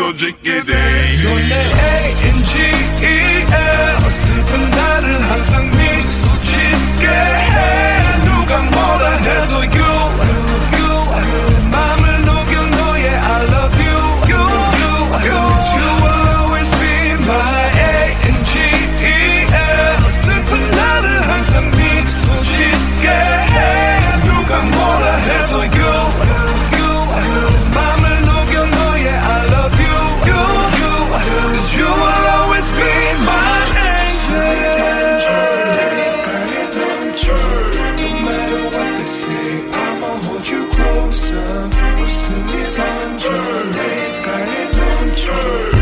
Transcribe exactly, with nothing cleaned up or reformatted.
솔직히 돼. 넌 내 A N G E L 어슬픈 나를 항상 미소 짓게 해. 누가 뭐라 해도 you, you, you 내 맘을 녹여 너의 I love you, you, you, you You will always be my A N G E L 어슬픈 나를 항상 미소 짓게 해. 누가 뭐라 해도 you, you, you 내 맘을 녹여 너의 I love you, you, you, cause you will always be my angel. No matter what they say, I'ma hold you closer. 웃음이 번져 내가에 넘쳐.